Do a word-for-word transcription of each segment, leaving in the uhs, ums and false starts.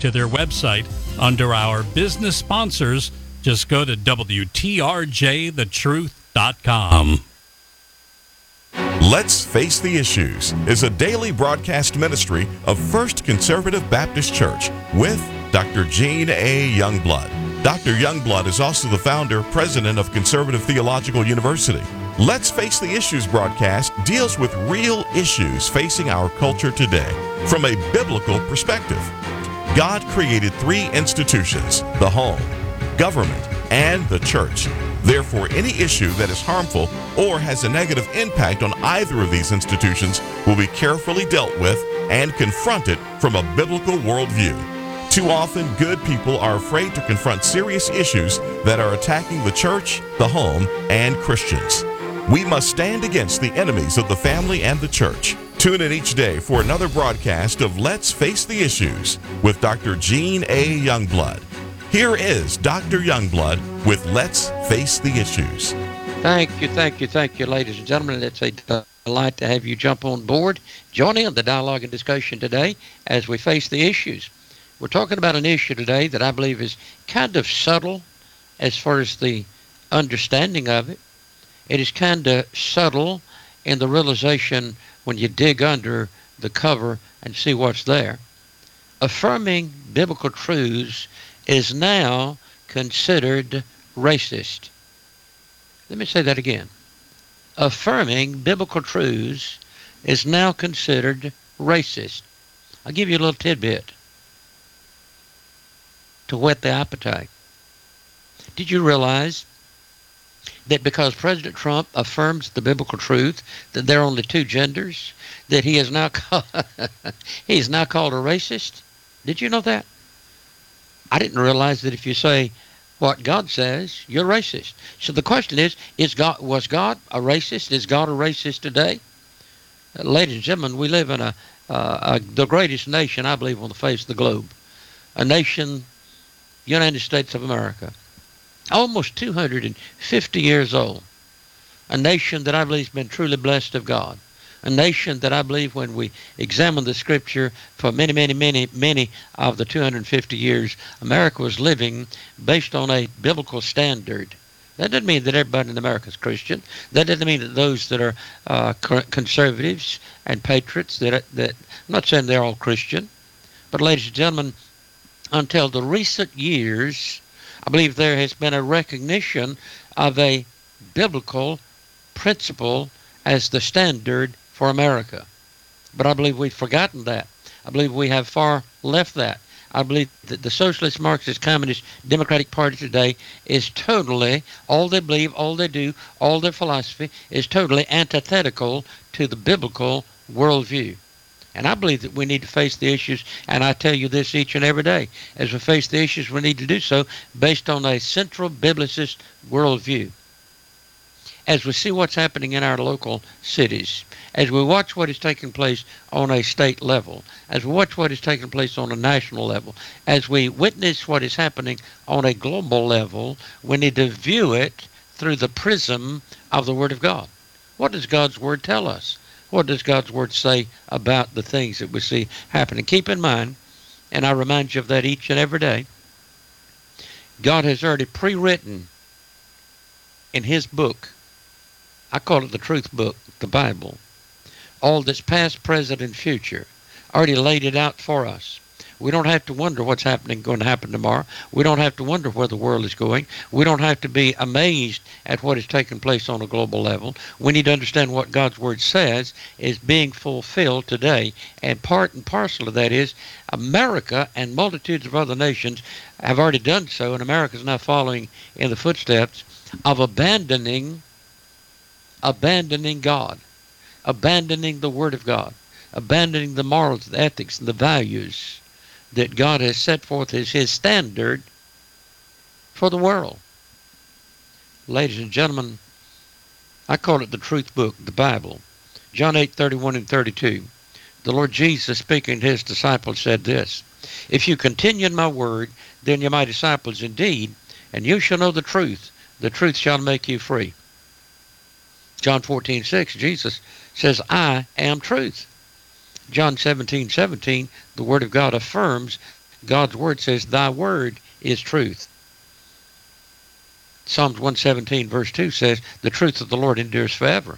to their website under our business sponsors. Just go to W T R J the truth dot com. Let's Face the Issues is a daily broadcast ministry of First Conservative Baptist Church with Doctor Gene A. Youngblood. Doctor Youngblood is also the founder, president of Conservative Theological University. Let's Face the Issues broadcast deals with real issues facing our culture today from a biblical perspective. God created three institutions: the home, government, and the church. Therefore, any issue that is harmful or has a negative impact on either of these institutions will be carefully dealt with and confronted from a biblical worldview. Too often, good people are afraid to confront serious issues that are attacking the church, the home, and Christians. We must stand against the enemies of the family and the church. Tune in each day for another broadcast of Let's Face the Issues with Doctor Gene A. Youngblood. Here is Doctor Youngblood with Let's Face the Issues. Thank you, thank you, thank you, ladies and gentlemen. It's a delight to have you jump on board. Join in the dialogue and discussion today as we face the issues. We're talking about an issue today that I believe is kind of subtle as far as the understanding of it. It is kind of subtle in the realization when you dig under the cover and see what's there. Affirming biblical truths is now considered racist. Let me say that again. Affirming biblical truths is now considered racist. I'll give you a little tidbit to whet the appetite. Did you realize that because President Trump affirms the biblical truth that there are only two genders, that he is now called, he is now called a racist? Did you know that? I didn't realize that if you say what God says, you're racist. So the question is, is God was God a racist? Is God a racist today? Uh, ladies and gentlemen, we live in a, uh, a the greatest nation, I believe, on the face of the globe. A nation, United States of America, almost two hundred fifty years old. A nation that I believe has been truly blessed of God. A nation that I believe when we examine the scripture for many, many, many, many of the two hundred fifty years, America was living based on a biblical standard. That doesn't mean that everybody in America is Christian. That doesn't mean that those that are uh, conservatives and patriots, that, that I'm not saying they're all Christian. But ladies and gentlemen, until the recent years, I believe there has been a recognition of a biblical principle as the standard for America. But I believe we've forgotten that. I believe we have far left that. I believe that the Socialist, Marxist, Communist, Democratic Party today is totally, all they believe, all they do, all their philosophy is totally antithetical to the biblical worldview. And I believe that we need to face the issues, and I tell you this each and every day. As we face the issues, we need to do so based on a central biblicist worldview. As we see what's happening in our local cities, as we watch what is taking place on a state level, as we watch what is taking place on a national level, as we witness what is happening on a global level, we need to view it through the prism of the Word of God. What does God's Word tell us? What does God's Word say about the things that we see happening? Keep in mind, and I remind you of that each and every day, God has already pre-written in His book, I call it the truth book, the Bible, all that's past, present, and future, already laid it out for us. We don't have to wonder what's happening, going to happen tomorrow. We don't have to wonder where the world is going. We don't have to be amazed at what is taking place on a global level. We need to understand what God's Word says is being fulfilled today. And part and parcel of that is America and multitudes of other nations have already done so, and America is now following in the footsteps of abandoning, abandoning God, abandoning the Word of God, abandoning the morals, the ethics, and the values that God has set forth as His standard for the world. Ladies and gentlemen, I call it the truth book, the Bible. John eight, thirty-one and thirty-two. The Lord Jesus, speaking to His disciples, said this, "If you continue in my word, then you're my disciples indeed, and you shall know the truth. The truth shall make you free." John fourteen, six, Jesus says, "I am truth." John seventeen, seventeen, the Word of God affirms God's word says, thy word is truth. Psalms one seventeen verse two says, the truth of the Lord endures forever.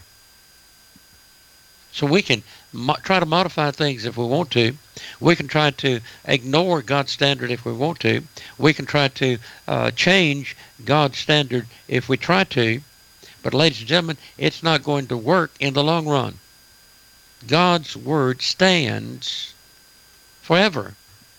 So we can mo- try to modify things if we want to. We can try to ignore God's standard if we want to. We can try to uh, change God's standard if we try to. But ladies and gentlemen, it's not going to work in the long run. God's word stands forever.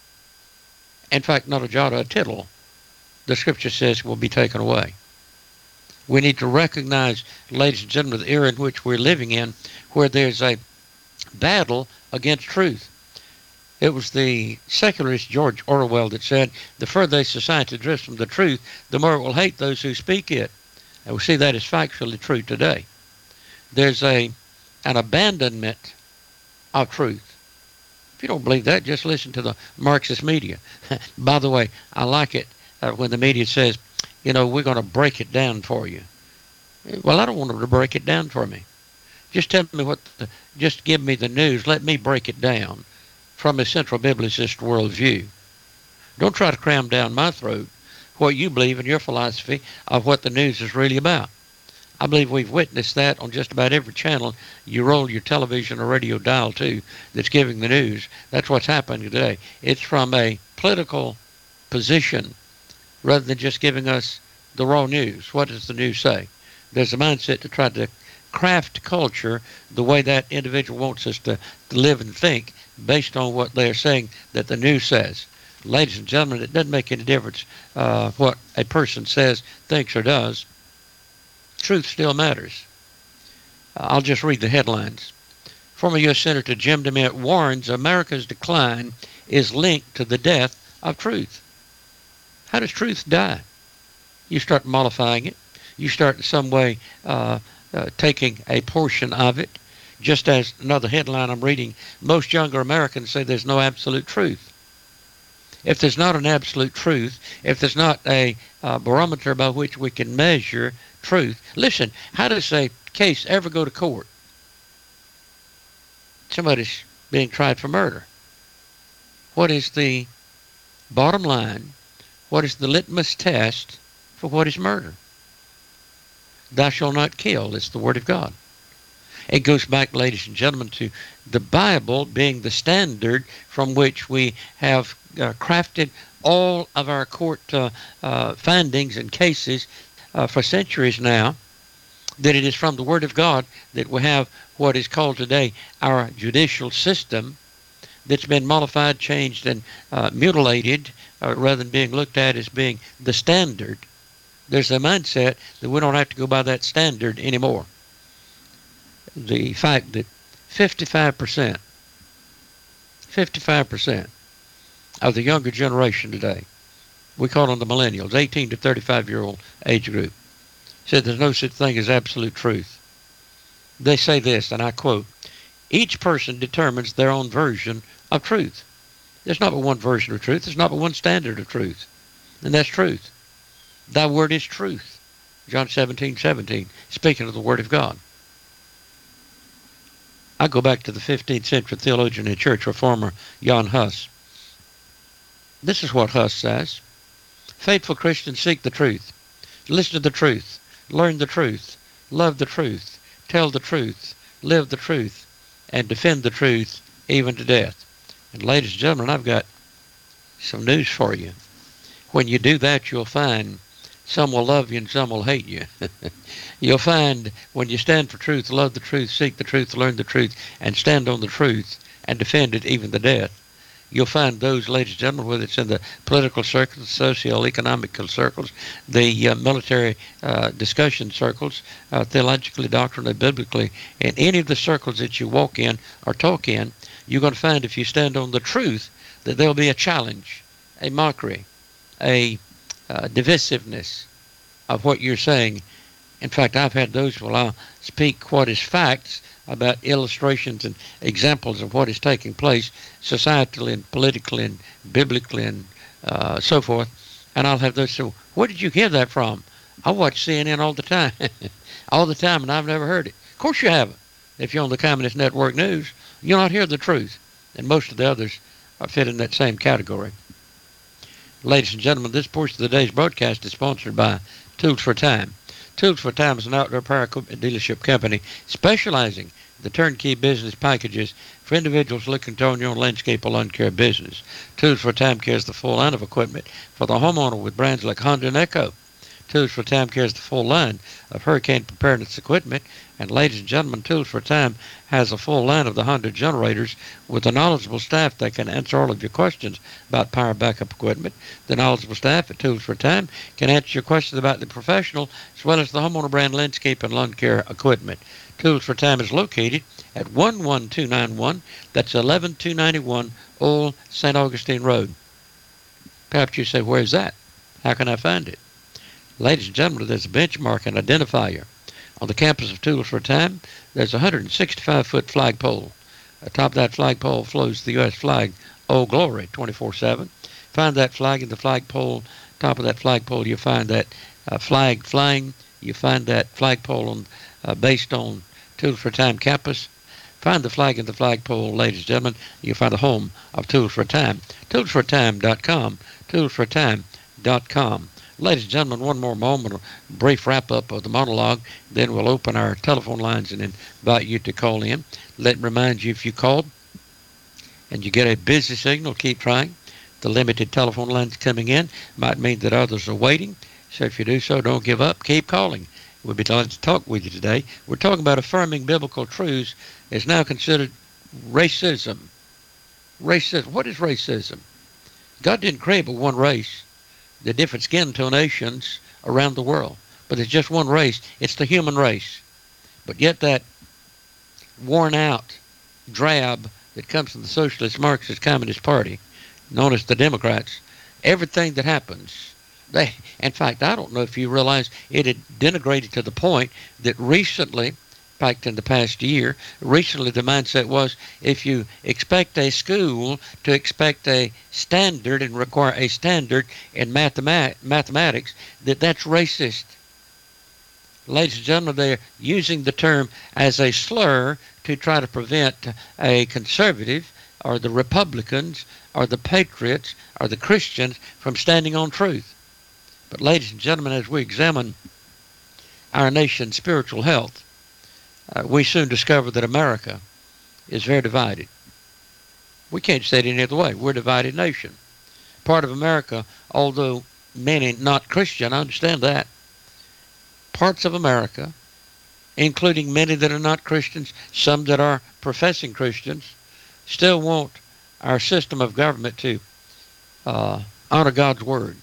In fact, not a jot or a tittle, the scripture says, will be taken away. We need to recognize, ladies and gentlemen, the era in which we're living in, where there's a battle against truth. It was the secularist George Orwell that said, the further a society drifts from the truth, the more it will hate those who speak it. And we see that is factually true today. There's a an abandonment of truth. If you don't believe that, just listen to the Marxist media. By the way, I like it uh, when the media says, you know, we're going to break it down for you. Well, I don't want them to break it down for me. Just tell me what, the, just give me the news. Let me break it down from a central biblicist worldview. Don't try to cram down my throat what you believe in your philosophy of what the news is really about. I believe we've witnessed that on just about every channel you roll your television or radio dial to that's giving the news. That's what's happening today. It's from a political position rather than just giving us the raw news. What does the news say? There's a mindset to try to craft culture the way that individual wants us to, to live and think based on what they're saying that the news says. Ladies and gentlemen, it doesn't make any difference uh, what a person says, thinks, or does. Truth still matters. Uh, I'll just read the headlines. Former U S Senator Jim DeMint warns America's decline is linked to the death of truth. How does truth die? You start mollifying it. You start in some way uh, uh, taking a portion of it. Just as another headline I'm reading, most younger Americans say there's no absolute truth. If there's not an absolute truth, if there's not a uh, barometer by which we can measure truth, listen, how does a case ever go to court? Somebody's being tried for murder. What is the bottom line? What is the litmus test for what is murder? Thou shalt not kill. It's the word of God. It goes back, ladies and gentlemen, to the Bible being the standard from which we have uh, crafted all of our court uh, uh, findings and cases uh, for centuries now, that it is from the Word of God that we have what is called today our judicial system that's been modified, changed, and uh, mutilated uh, rather than being looked at as being the standard. There's a mindset that we don't have to go by that standard anymore. The fact that fifty-five percent, fifty-five percent of the younger generation today, we call them the millennials, eighteen to thirty-five year old age group, said there's no such thing as absolute truth. They say this, and I quote, each person determines their own version of truth. There's not but one version of truth. There's not but one standard of truth. And that's truth. Thy word is truth. John seventeen seventeen, speaking of the Word of God. I go back to the fifteenth century theologian and church reformer Jan Hus. This is what Hus says. Faithful Christians seek the truth. Listen to the truth. Learn the truth. Love the truth. Tell the truth. Live the truth. And defend the truth even to death. And ladies and gentlemen, I've got some news for you. When you do that, you'll find some will love you and some will hate you. You'll find when you stand for truth, love the truth, seek the truth, learn the truth, and stand on the truth and defend it even to death, you'll find those, ladies and gentlemen, whether it's in the political circles, socio-economical circles, the uh, military uh, discussion circles, uh, theologically, doctrinally, biblically, in any of the circles that you walk in or talk in, you're going to find if you stand on the truth that there'll be a challenge, a mockery, a uh, divisiveness of what you're saying. In fact, I've had those where I'll speak what is facts about illustrations and examples of what is taking place societally and politically and biblically and uh, so forth. And I'll have those say, where did you hear that from? I watch C N N all the time. all the time, and I've never heard it. Of course you haven't. If you're on the Communist Network News, you'll not hear the truth. And most of the others are fit in that same category. Ladies and gentlemen, this portion of the day's broadcast is sponsored by Tools for Time. Tools for Time is an outdoor power equipment dealership company specializing in the turnkey business packages for individuals looking to own your own landscape or lawn care business. Tools for Time carries the full line of equipment for the homeowner with brands like Honda and Echo. Tools for Time carries the full line of hurricane preparedness equipment. And ladies and gentlemen, Tools for Time has a full line of the Honda generators with a knowledgeable staff that can answer all of your questions about power backup equipment. The knowledgeable staff at Tools for Time can answer your questions about the professional as well as the homeowner brand landscape and lawn care equipment. Tools for Time is located at one one two nine one. That's eleven two ninety-one Old Saint Augustine Road. Perhaps you say, where's that? How can I find it? Ladies and gentlemen, there's a benchmark and identifier. On the campus of Tools for Time, there's a one hundred sixty-five foot flagpole. Atop that flagpole flows the U S flag, Old Glory, twenty-four seven. Find that flag in the flagpole. Top of that flagpole, you find that uh, flag flying. You find that flagpole on, uh, based on Tools for Time campus. Find the flag in the flagpole, ladies and gentlemen. You'll find the home of Tools for Time. tools for time dot com. tools for time dot com. Ladies and gentlemen, one more moment, a brief wrap-up of the monologue. Then we'll open our telephone lines and invite you to call in. Let me remind you, if you called and you get a busy signal, keep trying. The limited telephone lines coming in might mean that others are waiting. So if you do so, don't give up. Keep calling. We'll be glad to talk with you today. We're talking about affirming biblical truths is now considered racism. Racism. What is racism? God didn't create but one race. The different skin tonations around the world. But it's just one race. It's the human race. But yet that worn out drab that comes from the Socialist Marxist Communist Party, known as the Democrats, everything that happens, they, in fact, I don't know if you realize it had denigrated to the point that recently, in fact, in the past year, recently the mindset was if you expect a school to expect a standard and require a standard in mathemat- mathematics, that that's racist. Ladies and gentlemen, they're using the term as a slur to try to prevent a conservative or the Republicans or the patriots or the Christians from standing on truth. But ladies and gentlemen, as we examine our nation's spiritual health, Uh, we soon discover that America is very divided. We can't say it any other way. We're a divided nation. Part of America, although many not Christian, I understand that. Parts of America, including many that are not Christians, some that are professing Christians, still want our system of government to uh, honor God's word.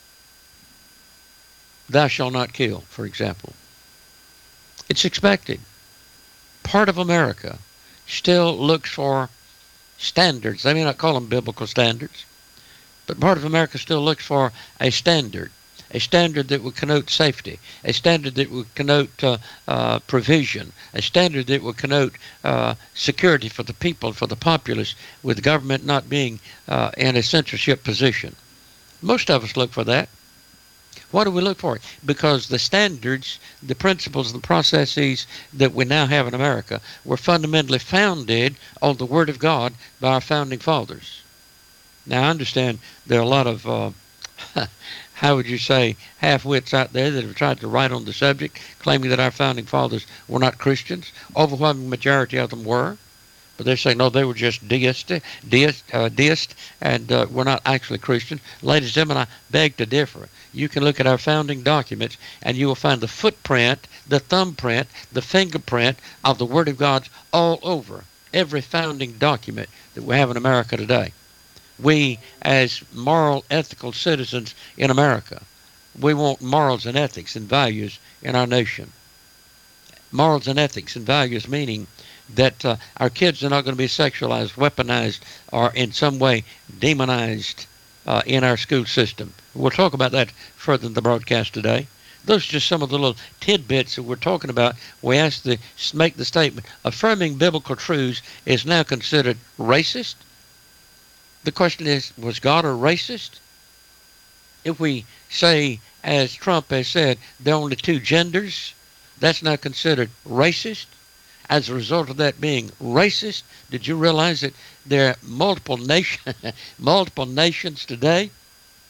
Thou shalt not kill, for example. It's expected. Part of America still looks for standards. They may not call them biblical standards, but part of America still looks for a standard, a standard that would connote safety, a standard that would connote uh, uh, provision, a standard that would connote uh, security for the people, for the populace, with government not being uh, in a censorship position. Most of us look for that. Why do we look for it? Because the standards, the principles, the processes that we now have in America were fundamentally founded on the Word of God by our founding fathers. Now, I understand there are a lot of, uh, how would you say, half-wits out there that have tried to write on the subject, claiming that our founding fathers were not Christians. Overwhelming majority of them were. But they're saying, no, they were just deist, deist, uh, deist and uh, we're not actually Christian. Ladies and gentlemen, I beg to differ. You can look at our founding documents, and you will find the footprint, the thumbprint, the fingerprint of the Word of God all over every founding document that we have in America today. We, as moral, ethical citizens in America, we want morals and ethics and values in our nation. Morals and ethics and values meaning that uh, our kids are not going to be sexualized, weaponized, or in some way demonized uh, in our school system. We'll talk about that further in the broadcast today. Those are just some of the little tidbits that we're talking about. We ask to make the statement, affirming biblical truths is now considered racist. The question is, was God a racist? If we say, as Trump has said, there are only two genders, that's now considered racist. As a result of that being racist, did you realize that there are multiple nation, multiple nations today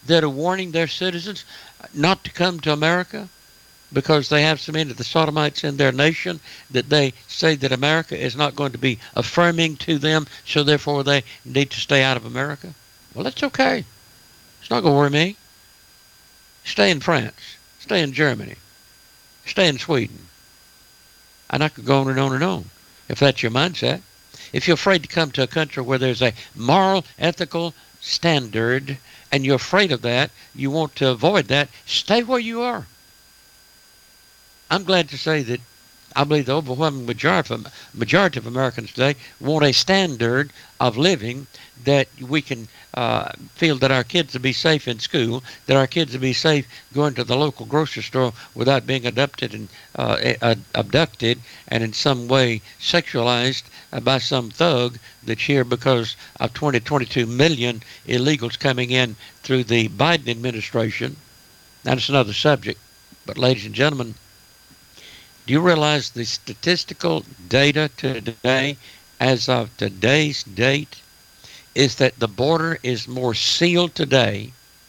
that are warning their citizens not to come to America because they have so many of the sodomites in their nation that they say that America is not going to be affirming to them, so therefore they need to stay out of America? Well, that's okay. It's not going to worry me. Stay in France. Stay in Germany. Stay in Sweden. And I could go on and on and on, if that's your mindset. If you're afraid to come to a country where there's a moral, ethical standard, and you're afraid of that, you want to avoid that, stay where you are. I'm glad to say that I believe the overwhelming majority of, majority of Americans today want a standard of living that we can uh, feel that our kids will be safe in school, that our kids will be safe going to the local grocery store without being abducted and uh, abducted and in some way sexualized uh, by some thug that's here because of twenty, twenty-two million illegals coming in through the Biden administration. That's another subject. But ladies and gentlemen, do you realize the statistical data today, as of today's date, is that the border is more sealed today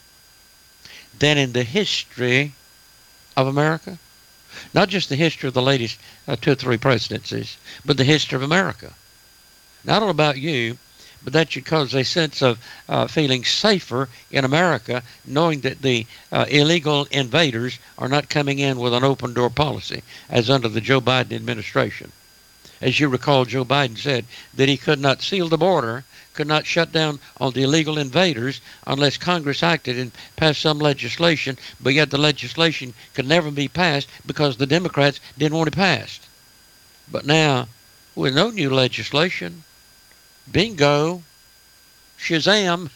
than in the history of America? Not just the history of the latest uh, two or three presidencies, but the history of America. Not all about you, but that should cause a sense of uh, feeling safer in America, knowing that the uh, illegal invaders are not coming in with an open door policy, as under the Joe Biden administration. As you recall, Joe Biden said that he could not seal the border, could not shut down on the illegal invaders unless Congress acted and passed some legislation, but yet the legislation could never be passed because the Democrats didn't want it passed. But now, with no new legislation, bingo, shazam,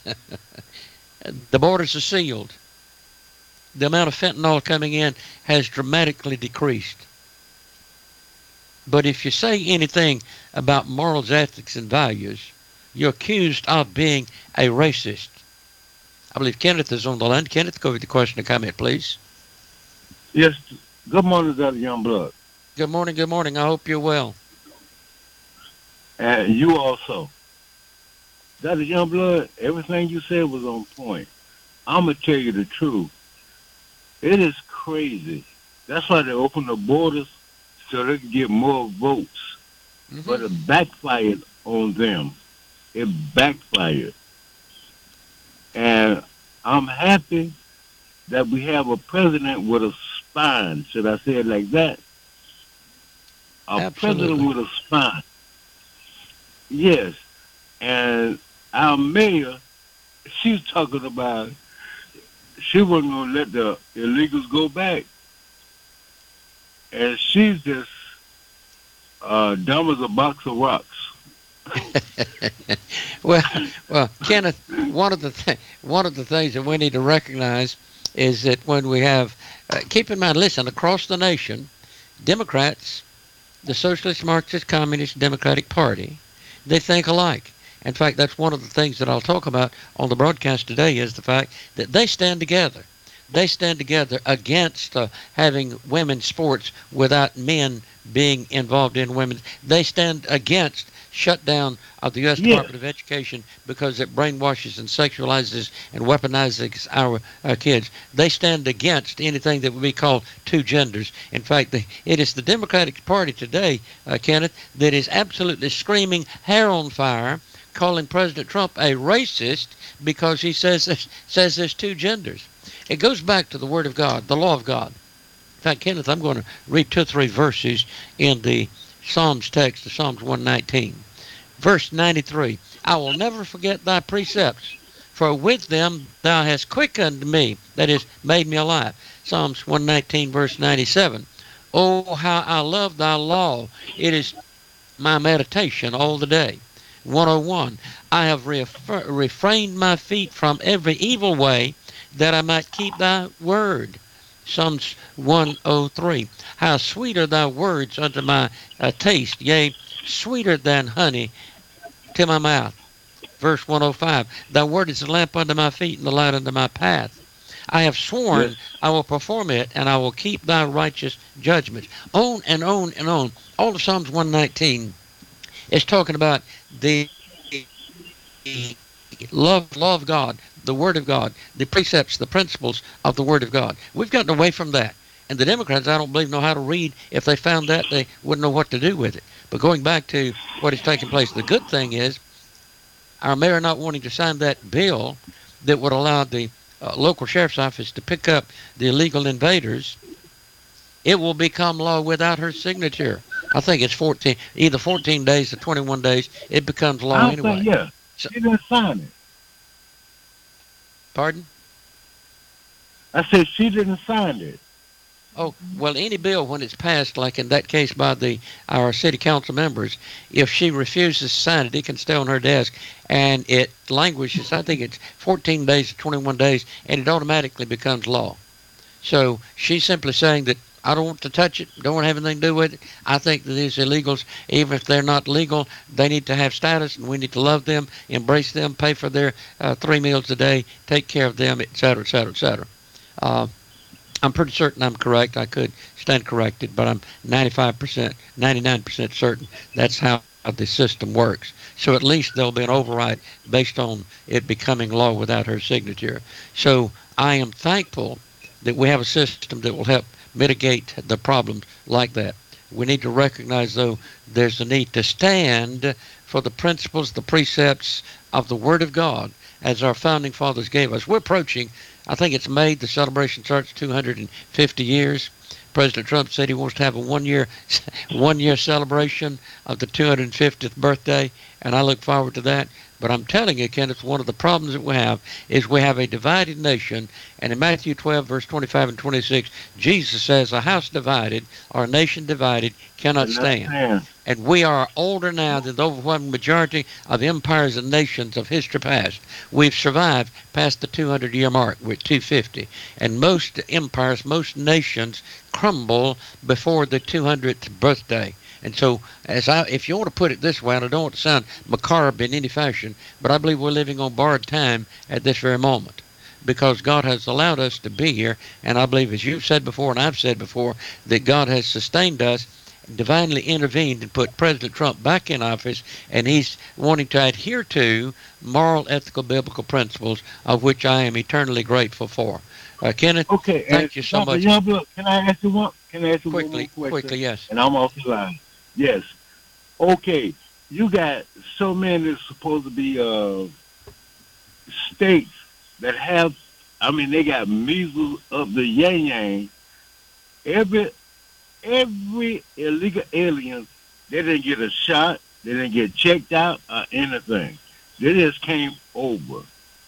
the borders are sealed. The amount of fentanyl coming in has dramatically decreased. But if you say anything about morals, ethics, and values, you're accused of being a racist. I believe Kenneth is on the line. Kenneth, go with the question and comment, please. Yes. Good morning, Doctor Youngblood. Good morning, good morning. I hope you're well. And you also. Doctor Youngblood, everything you said was on point. I'm going to tell you the truth. It is crazy. That's why they opened the borders so they can get more votes. Mm-hmm. But it backfired on them. It backfired. And I'm happy that we have a president with a spine. Should I say it like that? A Absolutely. President with a spine. Yes. And our mayor, she's talking about she wasn't going to let the illegals go back. And she's just uh, dumb as a box of rocks. well, well, Kenneth, one of the th- one of the things that we need to recognize is that when we have, uh, keep in mind, listen, across the nation, Democrats, the Socialist, Marxist, Communist, Democratic Party, they think alike. In fact, that's one of the things that I'll talk about on the broadcast today is the fact that they stand together. They stand together against uh, having women's sports without men being involved in women's. They stand against shutdown of the U S Yes. Department of Education because it brainwashes and sexualizes and weaponizes our uh, kids. They stand against anything that would be called two genders. In fact, the, it is the Democratic Party today, uh, Kenneth, that is absolutely screaming hair on fire, calling President Trump a racist because he says there's, says there's two genders. It goes back to the Word of God, the law of God. In fact, Kenneth, I'm going to read two or three verses in the Psalms text of Psalms one nineteen. Verse ninety-three, I will never forget thy precepts, for with them thou hast quickened me, that is, made me alive. Psalms one nineteen, verse ninety-seven. Oh, how I love thy law. It is my meditation all the day. one oh one, I have refer- refrained my feet from every evil way, that I might keep thy word. Psalms one oh three, how sweet are thy words unto my uh, taste, yea, sweeter than honey to my mouth. Verse one oh five, thy word is a lamp unto my feet and the light unto my path. I have sworn yes. I will perform it, and I will keep thy righteous judgments. On and on and on. All of Psalms one nineteen is talking about the love, love of God, the Word of God, the precepts, the principles of the Word of God. We've gotten away from that. And the Democrats, I don't believe, know how to read. If they found that, they wouldn't know what to do with it. But going back to what is taking place, the good thing is our mayor not wanting to sign that bill that would allow the uh, local sheriff's office to pick up the illegal invaders. It will become law without her signature. I think it's fourteen, either fourteen days or twenty-one days. It becomes law I anyway. think, yeah, So, she didn't sign it. pardon? I said she didn't sign it. Oh, well, any bill when it's passed, like in that case by the our city council members, if she refuses to sign it, it can stay on her desk, and it languishes. I think it's fourteen days to twenty-one days, and it automatically becomes law. So she's simply saying that I don't want to touch it, don't want to have anything to do with it. I think that these illegals, even if they're not legal, they need to have status, and we need to love them, embrace them, pay for their uh, three meals a day, take care of them, et cetera, et cetera, et cetera. Uh, I'm pretty certain I'm correct. I could stand corrected, but I'm ninety-five percent, ninety-nine percent certain that's how the system works. So at least there'll be an override based on it becoming law without her signature. So I am thankful that we have a system that will help mitigate the problems like that. We need to recognize, though, there's a need to stand for the principles, the precepts of the Word of God as our founding fathers gave us. We're approaching, I think it's May, the celebration starts two hundred fifty years. President Trump said he wants to have a one-year one-year celebration of the two hundred fiftieth birthday, and I look forward to that. But I'm telling you, Kenneth, one of the problems that we have is we have a divided nation, and in Matthew twelve, verse twenty-five and twenty-six, Jesus says, a house divided or a nation divided cannot stand. And we are older now than the overwhelming majority of empires and nations of history past. We've survived past the two hundred year mark. We're at two fifty. And most empires, most nations crumble before the two hundredth birthday. And so, as I, if you want to put it this way, and I don't want to sound macabre in any fashion, but I believe we're living on borrowed time at this very moment, because God has allowed us to be here, and I believe, as you've said before and I've said before, that God has sustained us, divinely intervened and put President Trump back in office, and he's wanting to adhere to moral, ethical, biblical principles, of which I am eternally grateful for. Uh, Kenneth, okay, thank you so Doctor much. Youngblood, can I ask you one? Can I ask you Quickly, one more question? quickly, yes. And I'm off the line. Yes. Okay. You got so many supposed to be uh, states that have, I mean, they got measles of the yang yang. Every, every illegal alien, they didn't get a shot, they didn't get checked out or anything. They just came over.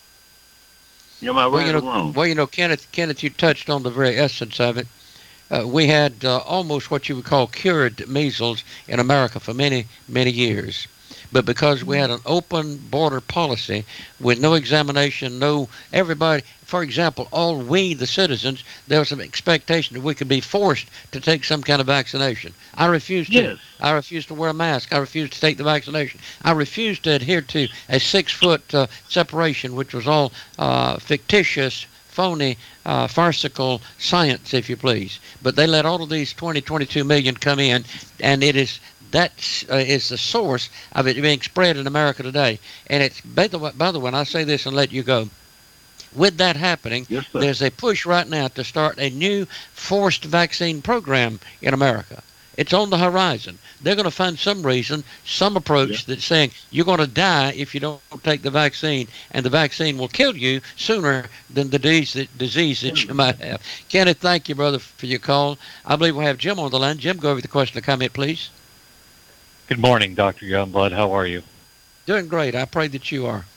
Am I right well, you know, or wrong? Well, you know, Kenneth, Kenneth, you touched on the very essence of it. Uh, we had uh, almost what you would call cured measles in America for many, many years. But because we had an open border policy with no examination, no everybody, for example, all we, the citizens, there was some expectation that we could be forced to take some kind of vaccination. I refused to. Yes. I refused to wear a mask. I refused to take the vaccination. I refused to adhere to a six-foot uh, separation, which was all uh, fictitious, phony, uh, farcical science, if you please. But they let all of these twenty, twenty-two million come in, and it is that uh, is the source of it being spread in America today. And it's, by the way, by the way, and I say this and let you go, with that happening, yes, there's a push right now to start a new forced vaccine program in America. It's on the horizon. They're going to find some reason, some approach yeah. that's saying you're going to die if you don't take the vaccine, and the vaccine will kill you sooner than the disease that, disease that you might have. Kenneth, thank you, brother, for your call. I believe we'll have Jim on the line. Jim, go over the question or comment, please. Good morning, Doctor Youngblood. How are you? Doing great. I pray that you are.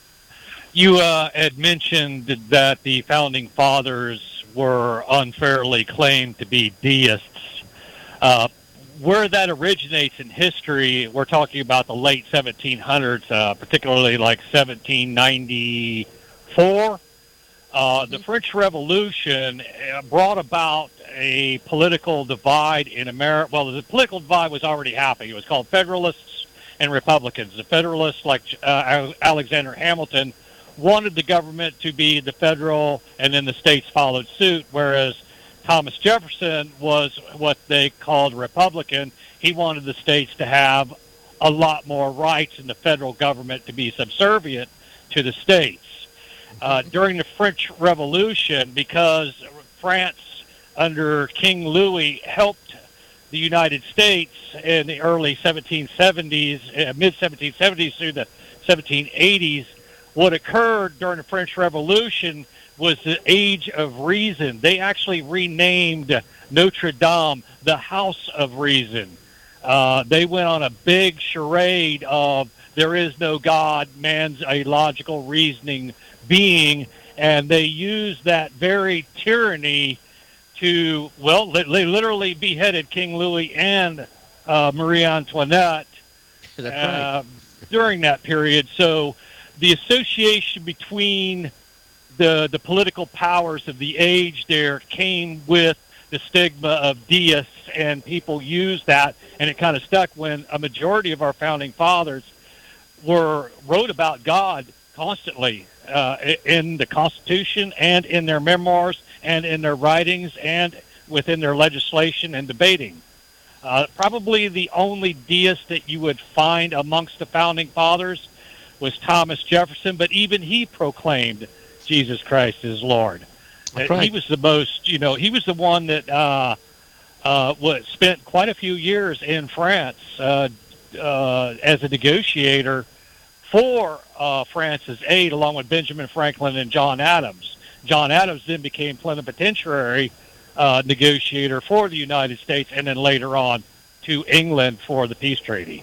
You uh, had mentioned that the Founding Fathers were unfairly claimed to be deists. Uh, where that originates in history, we're talking about the late seventeen hundreds, uh, particularly like seventeen ninety-four. Uh, the French Revolution brought about a political divide in America. Well, the political divide was already happening. It was called Federalists and Republicans. The Federalists, like uh, Alexander Hamilton, wanted the government to be the federal, and then the states followed suit, whereas Thomas Jefferson was what they called Republican. He wanted the states to have a lot more rights and the federal government to be subservient to the states. uh, during the French Revolution, because France under King Louis helped the United States in the early seventeen seventies, uh, mid seventeen seventies through the seventeen eighties. What occurred during the French Revolution was the Age of Reason. They actually renamed Notre Dame the House of Reason. Uh, they went on a big charade of there is no God, man's a logical reasoning being, and they used that very tyranny to, well, they literally beheaded King Louis and uh, Marie Antoinette That's uh, right. during that period. So the association between the the political powers of the age there came with the stigma of deists, and people used that, and it kind of stuck when a majority of our founding fathers were wrote about God constantly uh, in the Constitution and in their memoirs and in their writings and within their legislation and debating. Uh, probably the only deist that you would find amongst the founding fathers was Thomas Jefferson, but even he proclaimed Jesus Christ is Lord. That's Uh, right. He was the most, you know, he was the one that uh, uh, what spent quite a few years in France uh, uh, as a negotiator for uh, France's aid, along with Benjamin Franklin and John Adams. John Adams then became plenipotentiary uh, negotiator for the United States, and then later on to England for the peace treaty.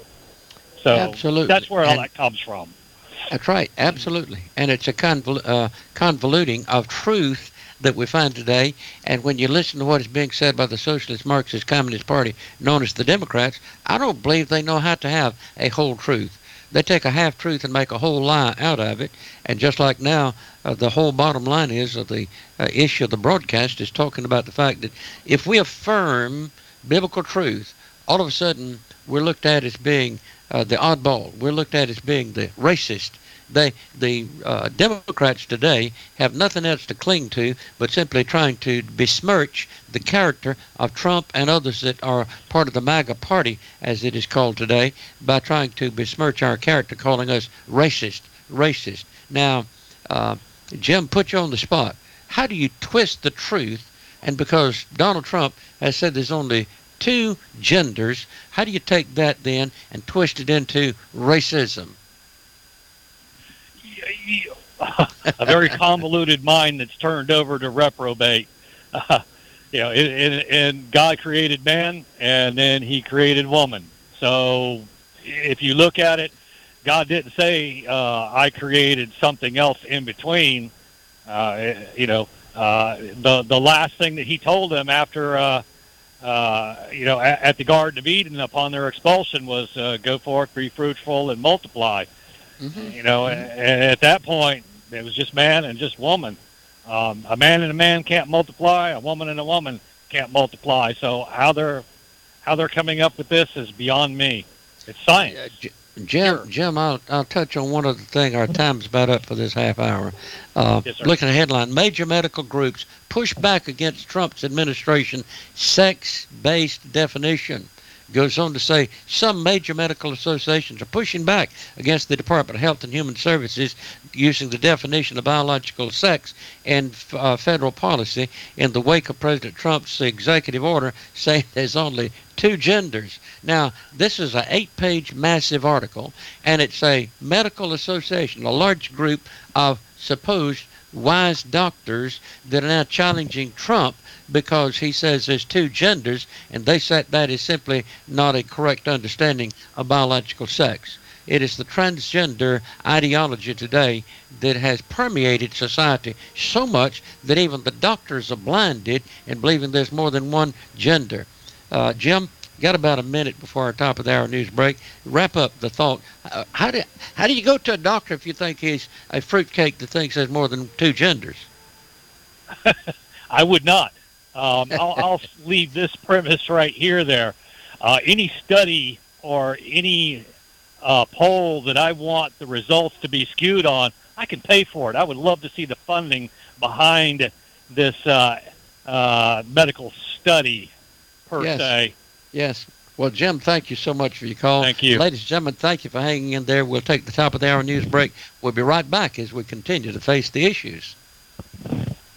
So Absolutely. that's where all And- that comes from. That's right, absolutely. And it's a convol- uh, convoluting of truth that we find today. And when you listen to what is being said by the Socialist Marxist Communist Party, known as the Democrats, I don't believe they know how to have a whole truth. They take a half truth and make a whole lie out of it. And just like now, uh, the whole bottom line is of the uh, issue of the broadcast is talking about the fact that if we affirm biblical truth, all of a sudden we're looked at as being uh, the oddball. We're looked at as being the racist. They, the uh, Democrats today have nothing else to cling to but simply trying to besmirch the character of Trump and others that are part of the MAGA party, as it is called today, by trying to besmirch our character, calling us racist, racist. Now, uh, Jim, put you on the spot. How do you twist the truth? And because Donald Trump has said there's only two genders, how do you take that then and twist it into racism? A very convoluted mind that's turned over to reprobate. Uh, you know, and, and, and God created man, and then He created woman. So, if you look at it, God didn't say, uh, "I created something else in between." Uh, you know, uh, the the last thing that He told them after, uh, uh, you know, at, at the Garden of Eden upon their expulsion was, uh, "Go forth, be fruitful, and multiply." Mm-hmm. You know, and at that point, it was just man and just woman. Um, a man and a man can't multiply. A woman and a woman can't multiply. So how they're how they're coming up with this is beyond me. It's science. Uh, J- Jim, Sure. Jim, I'll, I'll touch on one other thing. Our time's about up for this half hour. Uh, Yes, sir. Looking at the headline, major medical groups push back against Trump's administration sex-based definition. Goes on to say some major medical associations are pushing back against the Department of Health and Human Services using the definition of biological sex in uh, federal policy in the wake of President Trump's executive order saying there's only two genders. Now, this is an eight-page massive article, and it's a medical association, a large group of supposed wise doctors that are now challenging Trump because he says there's two genders, and they said that is simply not a correct understanding of biological sex. It is the transgender ideology today that has permeated society so much that even the doctors are blinded in believing there's more than one gender. Uh, Jim, got about a minute before our top of the hour news break. Wrap up the thought. Uh, how do how do you go to a doctor if you think he's a fruitcake that thinks there's more than two genders? I would not. Um, I'll, I'll leave this premise right here. There, uh, any study or any uh, poll that I want the results to be skewed on, I can pay for it. I would love to see the funding behind this uh, uh, medical study per Yes. se. Yes. Well, Jim, thank you so much for your call. Thank you. Ladies and gentlemen, thank you for hanging in there. We'll take the top of the hour news break. We'll be right back as we continue to face the issues.